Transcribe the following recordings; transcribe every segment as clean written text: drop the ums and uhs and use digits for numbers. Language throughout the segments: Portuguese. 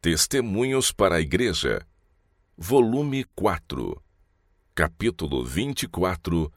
Testemunhos para a Igreja, volume 4, capítulo 24,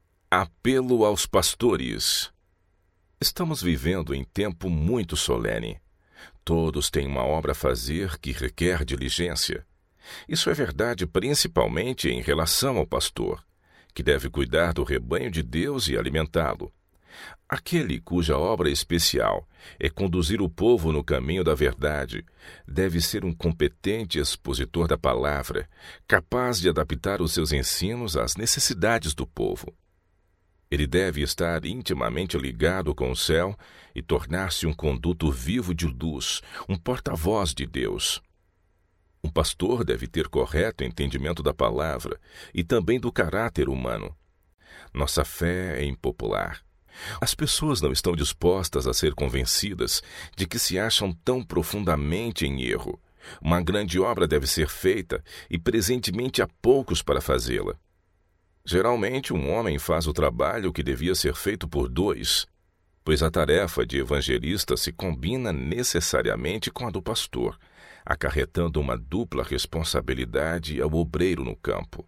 Apelo aos Pastores. Estamos vivendo em tempo muito solene. Todos têm uma obra a fazer que requer diligência. Isso é verdade principalmente em relação ao pastor, que deve cuidar do rebanho de Deus e alimentá-lo. Aquele cuja obra especial é conduzir o povo no caminho da verdade deve ser um competente expositor da palavra, capaz de adaptar os seus ensinos às necessidades do povo. Ele deve estar intimamente ligado com o céu e tornar-se um conduto vivo de luz, um porta-voz de Deus. Um pastor deve ter correto entendimento da palavra e também do caráter humano. Nossa fé é impopular. As pessoas não estão dispostas a ser convencidas de que se acham tão profundamente em erro. Uma grande obra deve ser feita e presentemente há poucos para fazê-la. Geralmente, um homem faz o trabalho que devia ser feito por dois, pois a tarefa de evangelista se combina necessariamente com a do pastor, acarretando uma dupla responsabilidade ao obreiro no campo.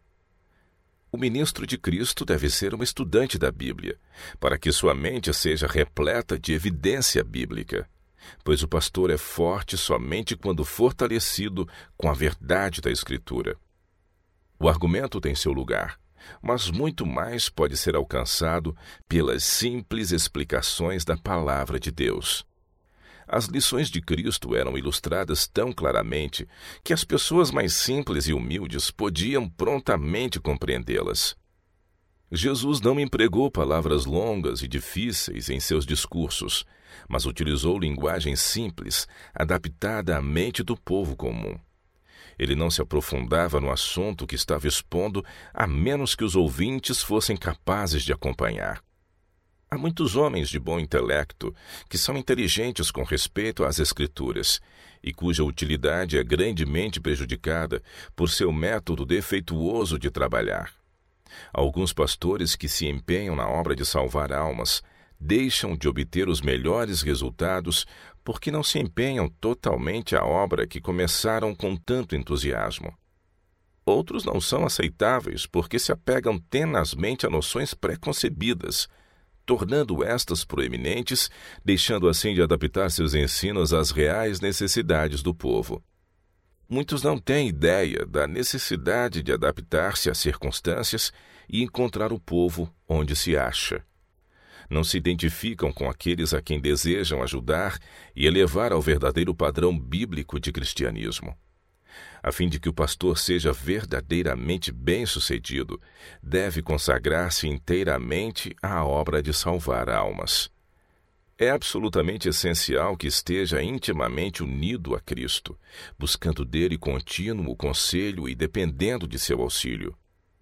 O ministro de Cristo deve ser um estudante da Bíblia, para que sua mente seja repleta de evidência bíblica, pois o pastor é forte somente quando fortalecido com a verdade da Escritura. O argumento tem seu lugar, mas muito mais pode ser alcançado pelas simples explicações da Palavra de Deus. As lições de Cristo eram ilustradas tão claramente que as pessoas mais simples e humildes podiam prontamente compreendê-las. Jesus não empregou palavras longas e difíceis em seus discursos, mas utilizou linguagem simples, adaptada à mente do povo comum. Ele não se aprofundava no assunto que estava expondo, a menos que os ouvintes fossem capazes de acompanhar. Há muitos homens de bom intelecto que são inteligentes com respeito às Escrituras e cuja utilidade é grandemente prejudicada por seu método defeituoso de trabalhar. Alguns pastores que se empenham na obra de salvar almas deixam de obter os melhores resultados porque não se empenham totalmente à obra que começaram com tanto entusiasmo. Outros não são aceitáveis porque se apegam tenazmente a noções preconcebidas, tornando estas proeminentes, deixando assim de adaptar seus ensinos às reais necessidades do povo. Muitos não têm ideia da necessidade de adaptar-se às circunstâncias e encontrar o povo onde se acha. Não se identificam com aqueles a quem desejam ajudar e elevar ao verdadeiro padrão bíblico de cristianismo. A fim de que o pastor seja verdadeiramente bem-sucedido, deve consagrar-se inteiramente à obra de salvar almas. É absolutamente essencial que esteja intimamente unido a Cristo, buscando dele contínuo conselho e dependendo de seu auxílio.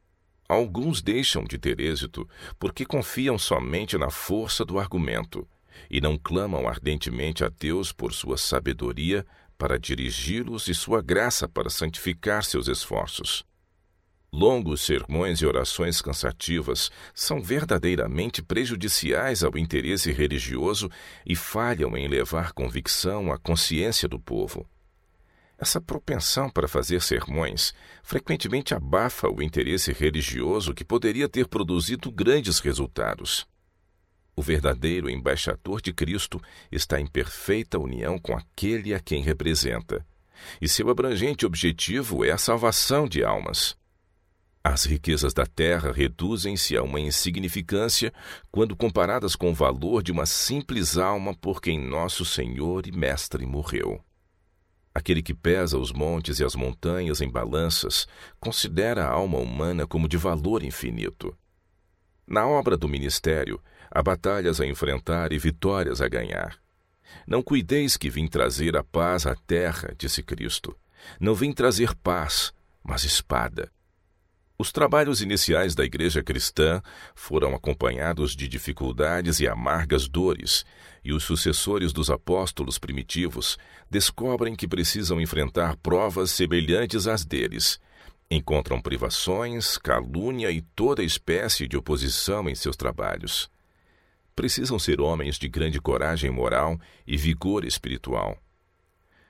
Alguns deixam de ter êxito porque confiam somente na força do argumento e não clamam ardentemente a Deus por sua sabedoria para dirigi-los e sua graça para santificar seus esforços. Longos sermões e orações cansativas são verdadeiramente prejudiciais ao interesse religioso e falham em levar convicção à consciência do povo. Essa propensão para fazer sermões frequentemente abafa o interesse religioso que poderia ter produzido grandes resultados. O verdadeiro embaixador de Cristo está em perfeita união com aquele a quem representa, e seu abrangente objetivo é a salvação de almas. As riquezas da terra reduzem-se a uma insignificância quando comparadas com o valor de uma simples alma por quem nosso Senhor e Mestre morreu. Aquele que pesa os montes e as montanhas em balanças considera a alma humana como de valor infinito. Na obra do ministério, há batalhas a enfrentar e vitórias a ganhar. Não cuideis que vim trazer a paz à terra, disse Cristo. Não vim trazer paz, mas espada. Os trabalhos iniciais da igreja cristã foram acompanhados de dificuldades e amargas dores, e os sucessores dos apóstolos primitivos descobrem que precisam enfrentar provas semelhantes às deles. Encontram privações, calúnia e toda espécie de oposição em seus trabalhos. Precisam ser homens de grande coragem moral e vigor espiritual.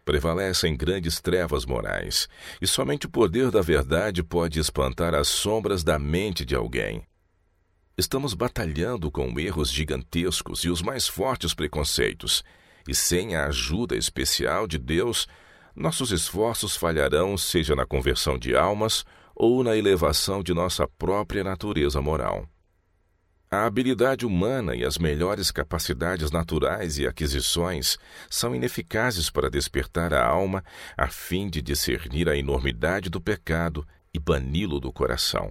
Prevalecem grandes trevas morais, e somente o poder da verdade pode espantar as sombras da mente de alguém. Estamos batalhando com erros gigantescos e os mais fortes preconceitos, e sem a ajuda especial de Deus, nossos esforços falharão, seja na conversão de almas ou na elevação de nossa própria natureza moral. A habilidade humana e as melhores capacidades naturais e aquisições são ineficazes para despertar a alma a fim de discernir a enormidade do pecado e bani-lo do coração.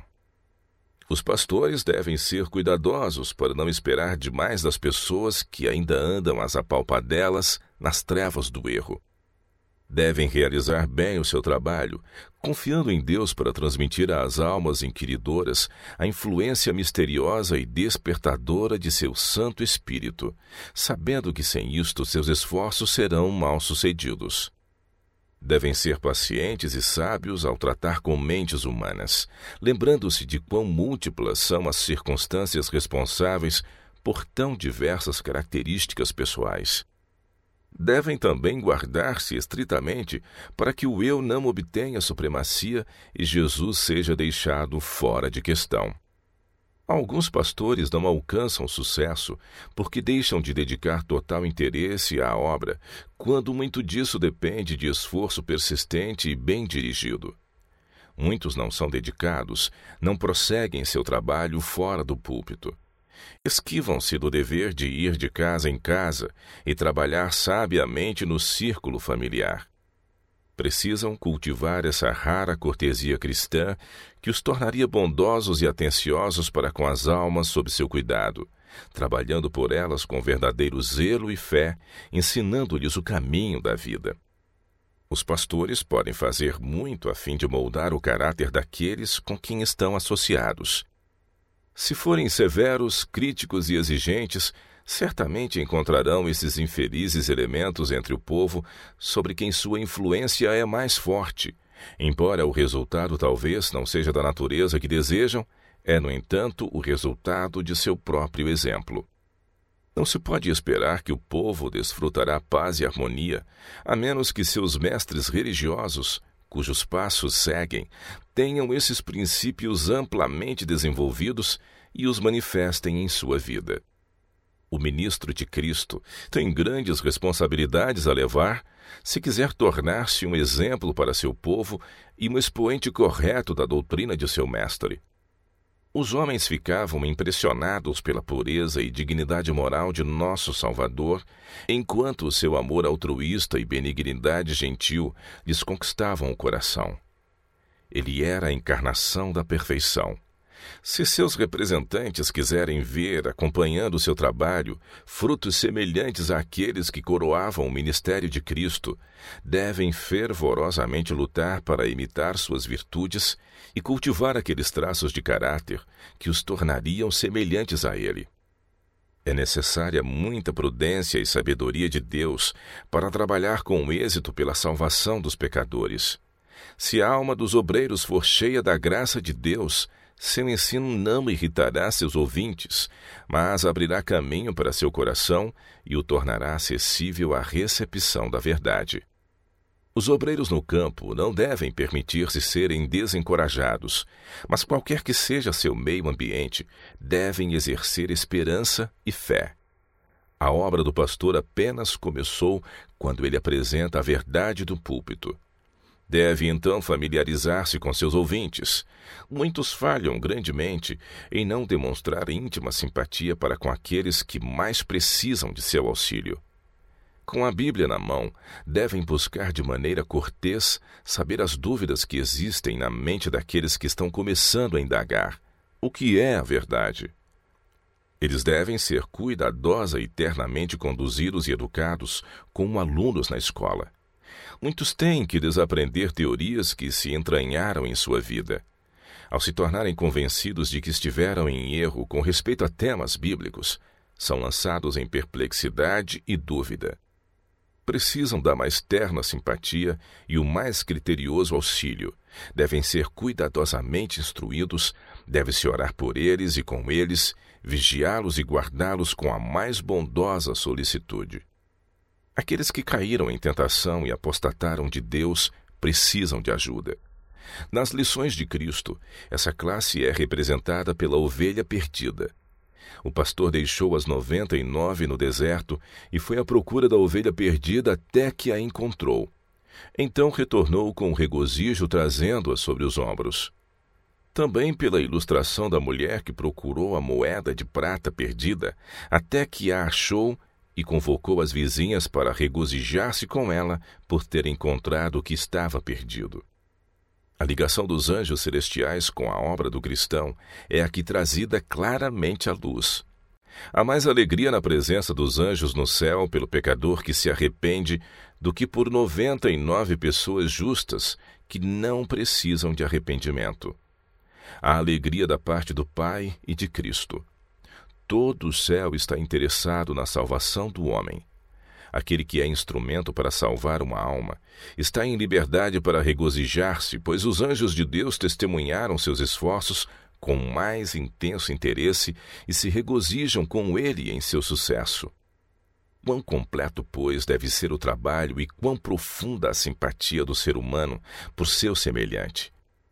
Os pastores devem ser cuidadosos para não esperar demais das pessoas que ainda andam às apalpadelas nas trevas do erro. Devem realizar bem o seu trabalho, confiando em Deus para transmitir às almas inquiridoras a influência misteriosa e despertadora de seu Santo Espírito, sabendo que sem isto seus esforços serão mal-sucedidos. Devem ser pacientes e sábios ao tratar com mentes humanas, lembrando-se de quão múltiplas são as circunstâncias responsáveis por tão diversas características pessoais. Devem também guardar-se estritamente para que o eu não obtenha supremacia e Jesus seja deixado fora de questão. Alguns pastores não alcançam sucesso porque deixam de dedicar total interesse à obra, quando muito disso depende de esforço persistente e bem dirigido. Muitos não são dedicados, não prosseguem seu trabalho fora do púlpito. Esquivam-se do dever de ir de casa em casa e trabalhar sabiamente no círculo familiar. Precisam cultivar essa rara cortesia cristã que os tornaria bondosos e atenciosos para com as almas sob seu cuidado, trabalhando por elas com verdadeiro zelo e fé, ensinando-lhes o caminho da vida. Os pastores podem fazer muito a fim de moldar o caráter daqueles com quem estão associados. Se forem severos, críticos e exigentes, certamente encontrarão esses infelizes elementos entre o povo sobre quem sua influência é mais forte. Embora o resultado talvez não seja da natureza que desejam, é, no entanto, o resultado de seu próprio exemplo. Não se pode esperar que o povo desfrutará paz e harmonia, a menos que seus mestres religiosos, cujos passos seguem, tenham esses princípios amplamente desenvolvidos e os manifestem em sua vida. O ministro de Cristo tem grandes responsabilidades a levar se quiser tornar-se um exemplo para seu povo e um expoente correto da doutrina de seu mestre. Os homens ficavam impressionados pela pureza e dignidade moral de nosso Salvador, enquanto o seu amor altruísta e benignidade gentil lhes conquistavam o coração. Ele era a encarnação da perfeição. Se seus representantes quiserem ver, acompanhando seu trabalho, frutos semelhantes àqueles que coroavam o ministério de Cristo, devem fervorosamente lutar para imitar suas virtudes e cultivar aqueles traços de caráter que os tornariam semelhantes a ele. É necessária muita prudência e sabedoria de Deus para trabalhar com êxito pela salvação dos pecadores. Se a alma dos obreiros for cheia da graça de Deus, seu ensino não irritará seus ouvintes, mas abrirá caminho para seu coração e o tornará acessível à recepção da verdade. Os obreiros no campo não devem permitir-se serem desencorajados, mas qualquer que seja seu meio ambiente, devem exercer esperança e fé. A obra do pastor apenas começou quando ele apresenta a verdade do púlpito. Deve, então, familiarizar-se com seus ouvintes. Muitos falham grandemente em não demonstrar íntima simpatia para com aqueles que mais precisam de seu auxílio. Com a Bíblia na mão, devem buscar de maneira cortês saber as dúvidas que existem na mente daqueles que estão começando a indagar. O que é a verdade? Eles devem ser cuidadosa e ternamente conduzidos e educados como alunos na escola. Muitos têm que desaprender teorias que se entranharam em sua vida. Ao se tornarem convencidos de que estiveram em erro com respeito a temas bíblicos, são lançados em perplexidade e dúvida. Precisam da mais terna simpatia e o mais criterioso auxílio. Devem ser cuidadosamente instruídos, deve-se orar por eles e com eles, vigiá-los e guardá-los com a mais bondosa solicitude. Aqueles que caíram em tentação e apostataram de Deus precisam de ajuda. Nas lições de Cristo, essa classe é representada pela ovelha perdida. O pastor deixou as 99 no deserto e foi à procura da ovelha perdida até que a encontrou. Então retornou com regozijo, trazendo-a sobre os ombros. Também pela ilustração da mulher que procurou a moeda de prata perdida até que a achou e convocou as vizinhas para regozijar-se com ela por ter encontrado o que estava perdido. A ligação dos anjos celestiais com a obra do cristão é aqui trazida claramente à luz. Há mais alegria na presença dos anjos no céu pelo pecador que se arrepende do que por 99 pessoas justas que não precisam de arrependimento. Há alegria da parte do Pai e de Cristo. Todo o céu está interessado na salvação do homem. Aquele que é instrumento para salvar uma alma está em liberdade para regozijar-se, pois os anjos de Deus testemunharam seus esforços com mais intenso interesse e se regozijam com ele em seu sucesso. Quão completo, pois, deve ser o trabalho e quão profunda a simpatia do ser humano por seu semelhante.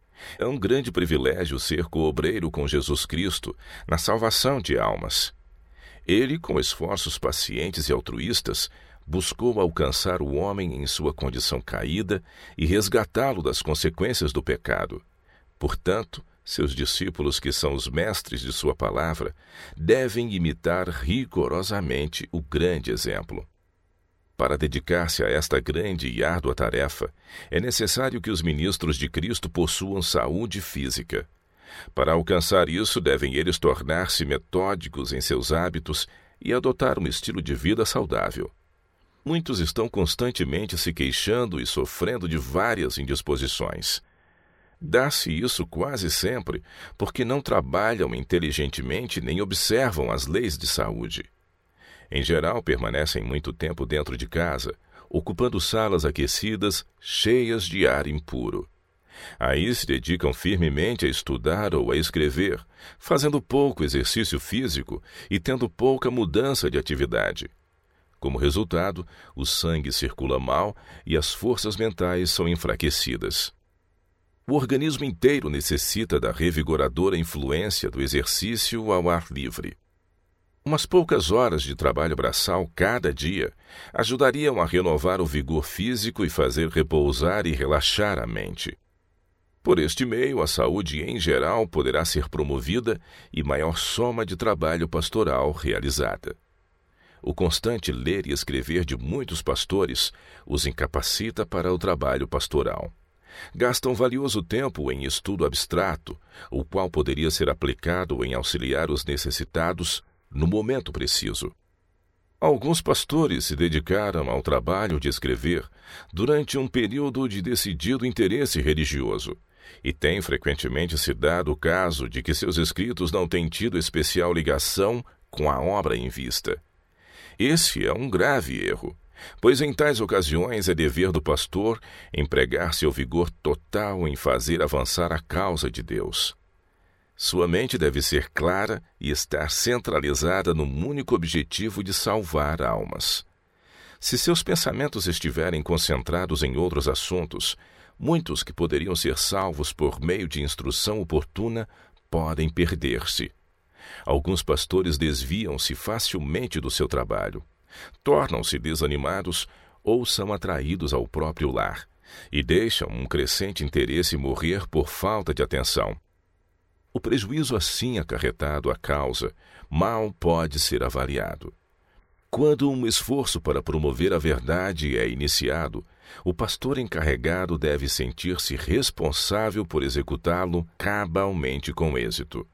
É um grande privilégio ser coobreiro com Jesus Cristo na salvação de almas. Ele, com esforços pacientes e altruístas, buscou alcançar o homem em sua condição caída e resgatá-lo das consequências do pecado. Portanto, seus discípulos, que são os mestres de sua palavra, devem imitar rigorosamente o grande exemplo. Para dedicar-se a esta grande e árdua tarefa, é necessário que os ministros de Cristo possuam saúde física. Para alcançar isso, devem eles tornar-se metódicos em seus hábitos e adotar um estilo de vida saudável. Muitos estão constantemente se queixando e sofrendo de várias indisposições. Dá-se isso quase sempre porque não trabalham inteligentemente nem observam as leis de saúde. Em geral, permanecem muito tempo dentro de casa, ocupando salas aquecidas, cheias de ar impuro. Aí se dedicam firmemente a estudar ou a escrever, fazendo pouco exercício físico e tendo pouca mudança de atividade. Como resultado, o sangue circula mal e as forças mentais são enfraquecidas. O organismo inteiro necessita da revigoradora influência do exercício ao ar livre. Umas poucas horas de trabalho braçal cada dia ajudariam a renovar o vigor físico e fazer repousar e relaxar a mente. Por este meio, a saúde em geral poderá ser promovida e maior soma de trabalho pastoral realizada. O constante ler e escrever de muitos pastores os incapacita para o trabalho pastoral. Gastam valioso tempo em estudo abstrato, o qual poderia ser aplicado em auxiliar os necessitados no momento preciso. Alguns pastores se dedicaram ao trabalho de escrever durante um período de decidido interesse religioso, e tem frequentemente se dado o caso de que seus escritos não têm tido especial ligação com a obra em vista. Esse é um grave erro, pois em tais ocasiões é dever do pastor empregar seu vigor total em fazer avançar a causa de Deus. Sua mente deve ser clara e estar centralizada no único objetivo de salvar almas. Se seus pensamentos estiverem concentrados em outros assuntos, muitos que poderiam ser salvos por meio de instrução oportuna podem perder-se. Alguns pastores desviam-se facilmente do seu trabalho, tornam-se desanimados ou são atraídos ao próprio lar e deixam um crescente interesse morrer por falta de atenção. O prejuízo assim acarretado à causa mal pode ser avaliado. Quando um esforço para promover a verdade é iniciado, o pastor encarregado deve sentir-se responsável por executá-lo cabalmente com êxito.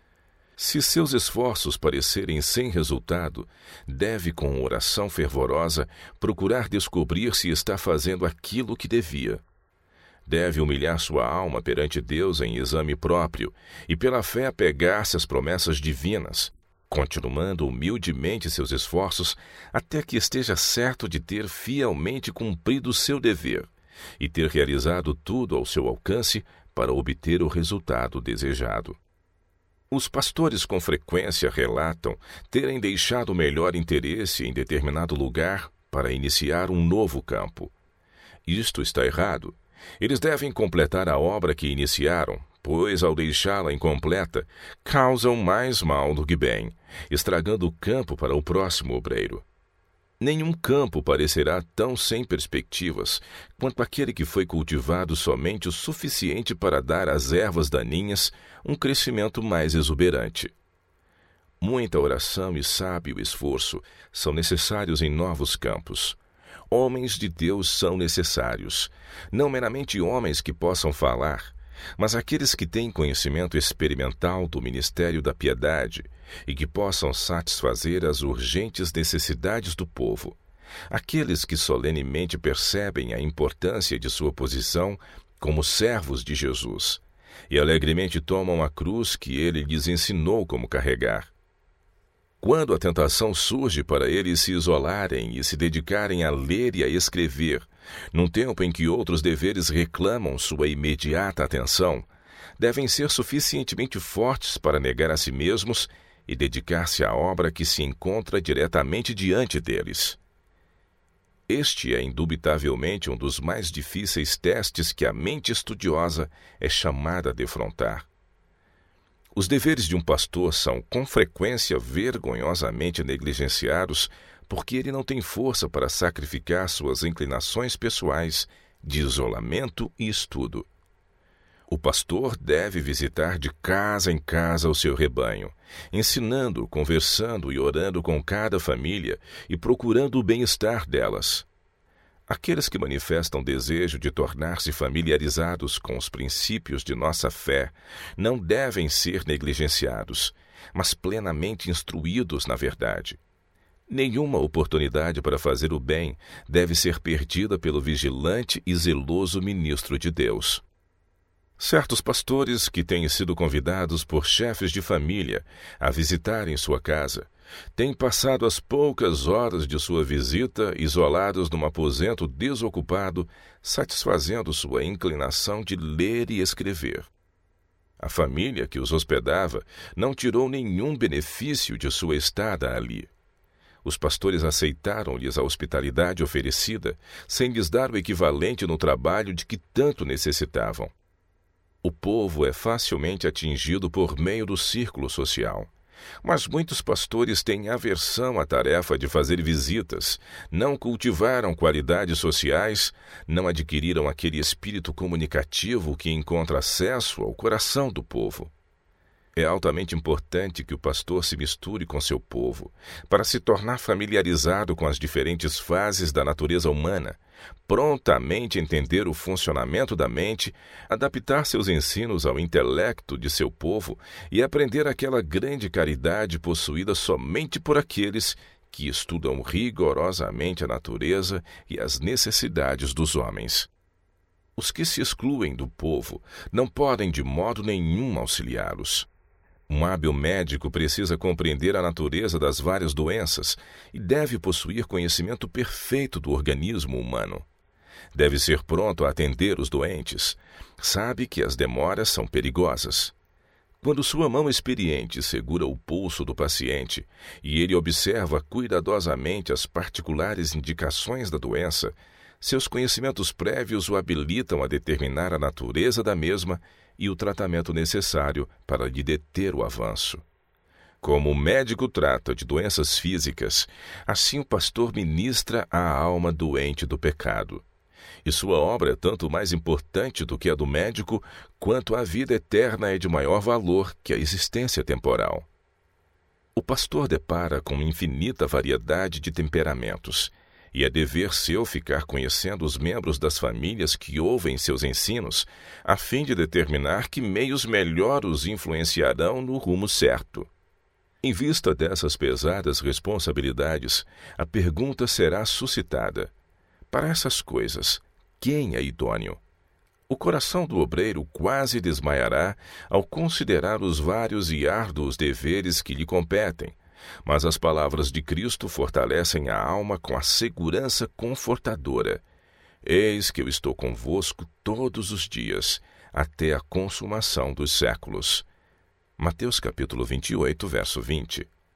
Se seus esforços parecerem sem resultado, deve, com oração fervorosa, procurar descobrir se está fazendo aquilo que devia. Deve humilhar sua alma perante Deus em exame próprio e, pela fé, apegar-se às promessas divinas, continuando humildemente seus esforços até que esteja certo de ter fielmente cumprido seu dever e ter realizado tudo ao seu alcance para obter o resultado desejado. Os pastores com frequência relatam terem deixado o melhor interesse em determinado lugar para iniciar um novo campo. Isto está errado. Eles devem completar a obra que iniciaram, pois, ao deixá-la incompleta, causam mais mal do que bem, estragando o campo para o próximo obreiro. Nenhum campo parecerá tão sem perspectivas quanto aquele que foi cultivado somente o suficiente para dar às ervas daninhas um crescimento mais exuberante. Muita oração e sábio esforço são necessários em novos campos. Homens de Deus são necessários, não meramente homens que possam falar, mas aqueles que têm conhecimento experimental do ministério da piedade e que possam satisfazer as urgentes necessidades do povo, aqueles que solenemente percebem a importância de sua posição como servos de Jesus e alegremente tomam a cruz que ele lhes ensinou como carregar. Quando a tentação surge para eles se isolarem e se dedicarem a ler e a escrever, num tempo em que outros deveres reclamam sua imediata atenção, devem ser suficientemente fortes para negar a si mesmos e dedicar-se à obra que se encontra diretamente diante deles. Este é indubitavelmente um dos mais difíceis testes que a mente estudiosa é chamada a defrontar. Os deveres de um pastor são, com frequência, vergonhosamente negligenciados porque ele não tem força para sacrificar suas inclinações pessoais de isolamento e estudo. O pastor deve visitar de casa em casa o seu rebanho, ensinando, conversando e orando com cada família e procurando o bem-estar delas. Aqueles que manifestam desejo de tornar-se familiarizados com os princípios de nossa fé não devem ser negligenciados, mas plenamente instruídos na verdade. Nenhuma oportunidade para fazer o bem deve ser perdida pelo vigilante e zeloso ministro de Deus. Certos pastores que têm sido convidados por chefes de família a visitarem sua casa têm passado as poucas horas de sua visita isolados num aposento desocupado, satisfazendo sua inclinação de ler e escrever. A família que os hospedava não tirou nenhum benefício de sua estada ali. Os pastores aceitaram-lhes a hospitalidade oferecida, sem lhes dar o equivalente no trabalho de que tanto necessitavam. O povo é facilmente atingido por meio do círculo social, mas muitos pastores têm aversão à tarefa de fazer visitas, não cultivaram qualidades sociais, não adquiriram aquele espírito comunicativo que encontra acesso ao coração do povo. É altamente importante que o pastor se misture com seu povo, para se tornar familiarizado com as diferentes fases da natureza humana, prontamente entender o funcionamento da mente, adaptar seus ensinos ao intelecto de seu povo e aprender aquela grande caridade possuída somente por aqueles que estudam rigorosamente a natureza e as necessidades dos homens. Os que se excluem do povo não podem de modo nenhum auxiliá-los. Um hábil médico precisa compreender a natureza das várias doenças e deve possuir conhecimento perfeito do organismo humano. Deve ser pronto a atender os doentes. Sabe que as demoras são perigosas. Quando sua mão experiente segura o pulso do paciente e ele observa cuidadosamente as particulares indicações da doença, seus conhecimentos prévios o habilitam a determinar a natureza da mesma e o tratamento necessário para lhe deter o avanço. Como o médico trata de doenças físicas, assim o pastor ministra à alma doente do pecado. E sua obra é tanto mais importante do que a do médico, quanto a vida eterna é de maior valor que a existência temporal. O pastor depara com infinita variedade de temperamentos, e é dever seu ficar conhecendo os membros das famílias que ouvem seus ensinos, a fim de determinar que meios melhor os influenciarão no rumo certo. Em vista dessas pesadas responsabilidades, a pergunta será suscitada: para essas coisas, quem é idôneo? O coração do obreiro quase desmaiará ao considerar os vários e árduos deveres que lhe competem, mas as palavras de Cristo fortalecem a alma com a segurança confortadora. Eis que eu estou convosco todos os dias, até a consumação dos séculos. Mateus capítulo 28, verso 20.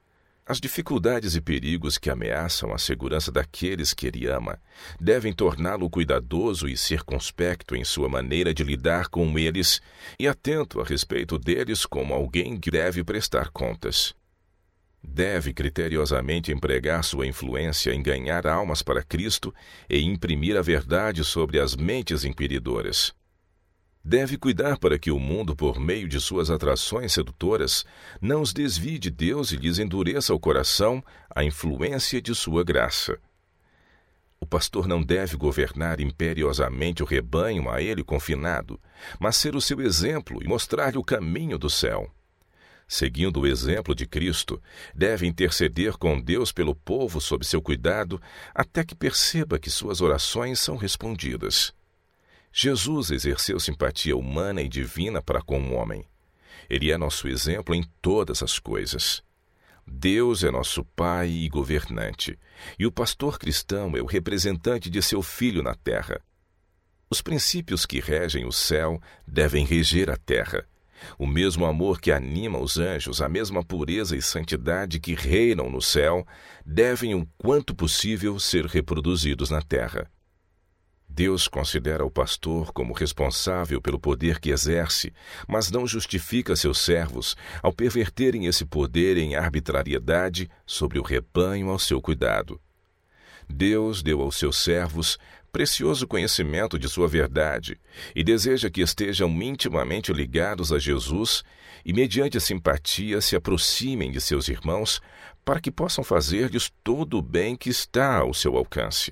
As dificuldades e perigos que ameaçam a segurança daqueles que ele ama devem torná-lo cuidadoso e circunspecto em sua maneira de lidar com eles e atento a respeito deles como alguém que deve prestar contas. Deve criteriosamente empregar sua influência em ganhar almas para Cristo e imprimir a verdade sobre as mentes inquiridoras. Deve cuidar para que o mundo, por meio de suas atrações sedutoras, não os desvie de Deus e lhes endureça o coração à influência de sua graça. O pastor não deve governar imperiosamente o rebanho a ele confinado, mas ser o seu exemplo e mostrar-lhe o caminho do céu. Seguindo o exemplo de Cristo, deve interceder com Deus pelo povo sob seu cuidado, até que perceba que suas orações são respondidas. Jesus exerceu simpatia humana e divina para com o homem. Ele é nosso exemplo em todas as coisas. Deus é nosso Pai e governante, e o pastor cristão é o representante de seu Filho na terra. Os princípios que regem o céu devem reger a terra. O mesmo amor que anima os anjos, a mesma pureza e santidade que reinam no céu, devem, o quanto possível, ser reproduzidos na terra. Deus considera o pastor como responsável pelo poder que exerce, mas não justifica seus servos ao perverterem esse poder em arbitrariedade sobre o rebanho ao seu cuidado. Deus deu aos seus servos precioso conhecimento de sua verdade e deseja que estejam intimamente ligados a Jesus e, mediante a simpatia, se aproximem de seus irmãos para que possam fazer-lhes todo o bem que está ao seu alcance.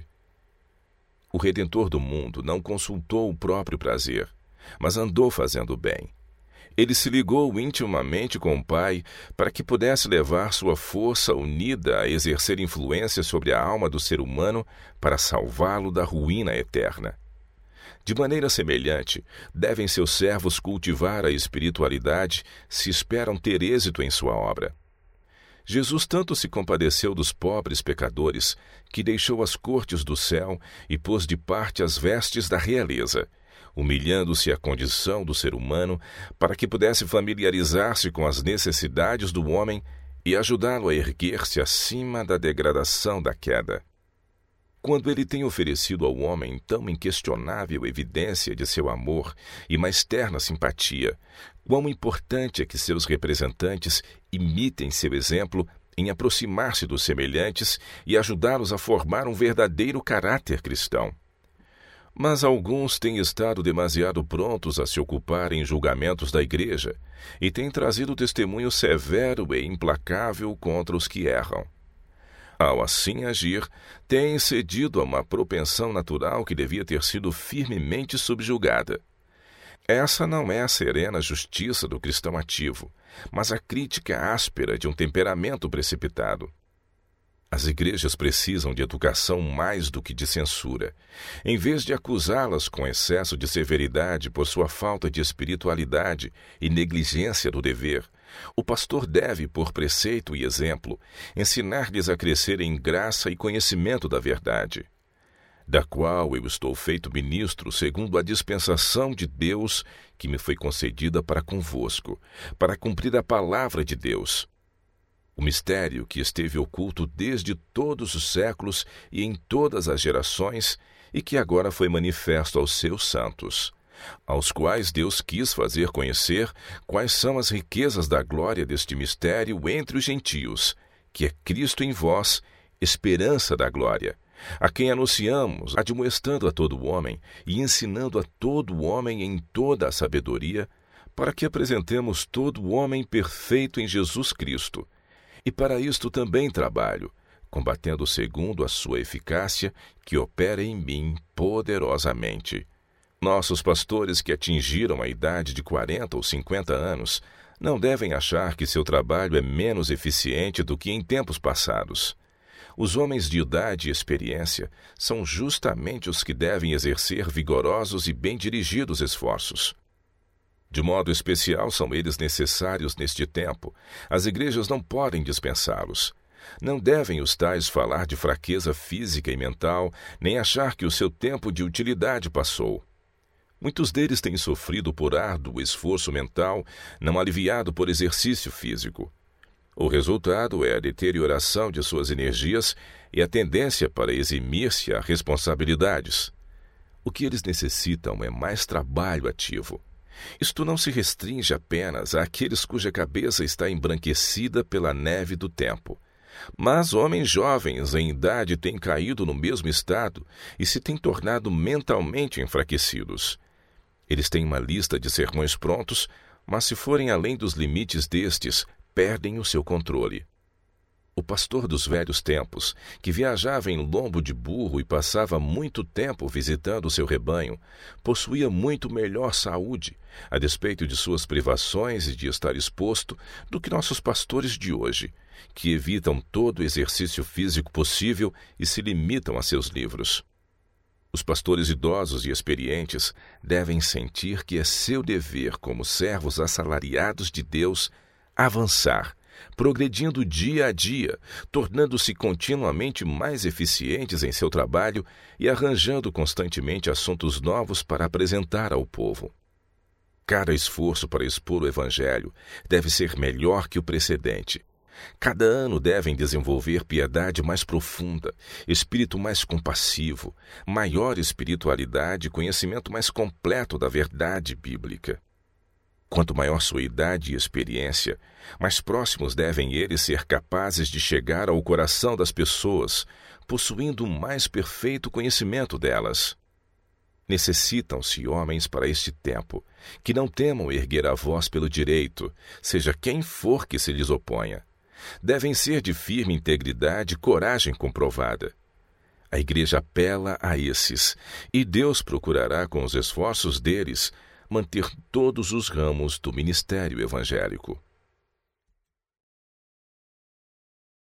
O Redentor do mundo não consultou o próprio prazer, mas andou fazendo o bem. Ele se ligou intimamente com o Pai para que pudesse levar sua força unida a exercer influência sobre a alma do ser humano para salvá-lo da ruína eterna. De maneira semelhante, devem seus servos cultivar a espiritualidade se esperam ter êxito em sua obra. Jesus tanto se compadeceu dos pobres pecadores que deixou as cortes do céu e pôs de parte as vestes da realeza, humilhando-se à condição do ser humano para que pudesse familiarizar-se com as necessidades do homem e ajudá-lo a erguer-se acima da degradação da queda. Quando ele tem oferecido ao homem tão inquestionável evidência de seu amor e mais terna simpatia, quão importante é que seus representantes imitem seu exemplo em aproximar-se dos semelhantes e ajudá-los a formar um verdadeiro caráter cristão. Mas alguns têm estado demasiado prontos a se ocupar em julgamentos da igreja e têm trazido testemunho severo e implacável contra os que erram. Ao assim agir, têm cedido a uma propensão natural que devia ter sido firmemente subjugada. Essa não é a serena justiça do cristão ativo, mas a crítica áspera de um temperamento precipitado. As igrejas precisam de educação mais do que de censura. Em vez de acusá-las com excesso de severidade por sua falta de espiritualidade e negligência do dever, o pastor deve, por preceito e exemplo, ensinar-lhes a crescer em graça e conhecimento da verdade, da qual eu estou feito ministro segundo a dispensação de Deus que me foi concedida para convosco, para cumprir a palavra de Deus. O mistério que esteve oculto desde todos os séculos e em todas as gerações e que agora foi manifesto aos seus santos, aos quais Deus quis fazer conhecer quais são as riquezas da glória deste mistério entre os gentios, que é Cristo em vós, esperança da glória, a quem anunciamos, admoestando a todo homem e ensinando a todo homem em toda a sabedoria, para que apresentemos todo homem perfeito em Jesus Cristo. E para isto também trabalho, combatendo segundo a sua eficácia, que opera em mim poderosamente. Nossos pastores que atingiram a idade de 40 ou 50 anos não devem achar que seu trabalho é menos eficiente do que em tempos passados. Os homens de idade e experiência são justamente os que devem exercer vigorosos e bem dirigidos esforços. De modo especial, são eles necessários neste tempo. As igrejas não podem dispensá-los. Não devem os tais falar de fraqueza física e mental, nem achar que o seu tempo de utilidade passou. Muitos deles têm sofrido por árduo esforço mental, não aliviado por exercício físico. O resultado é a deterioração de suas energias e a tendência para eximir-se a responsabilidades. O que eles necessitam é mais trabalho ativo. Isto não se restringe apenas àqueles cuja cabeça está embranquecida pela neve do tempo. Mas homens jovens em idade têm caído no mesmo estado e se têm tornado mentalmente enfraquecidos. Eles têm uma lista de sermões prontos, mas se forem além dos limites destes, perdem o seu controle. O pastor dos velhos tempos, que viajava em lombo de burro e passava muito tempo visitando o seu rebanho, possuía muito melhor saúde, a despeito de suas privações e de estar exposto, do que nossos pastores de hoje, que evitam todo o exercício físico possível e se limitam a seus livros. Os pastores idosos e experientes devem sentir que é seu dever, como servos assalariados de Deus, avançar, progredindo dia a dia, tornando-se continuamente mais eficientes em seu trabalho e arranjando constantemente assuntos novos para apresentar ao povo. Cada esforço para expor o Evangelho deve ser melhor que o precedente. Cada ano devem desenvolver piedade mais profunda, espírito mais compassivo, maior espiritualidade e conhecimento mais completo da verdade bíblica. Quanto maior sua idade e experiência, mais próximos devem eles ser capazes de chegar ao coração das pessoas, possuindo um mais perfeito conhecimento delas. Necessitam-se homens para este tempo, que não temam erguer a voz pelo direito, seja quem for que se lhes oponha. Devem ser de firme integridade e coragem comprovada. A Igreja apela a esses, e Deus procurará, com os esforços deles, manter todos os ramos do ministério evangélico.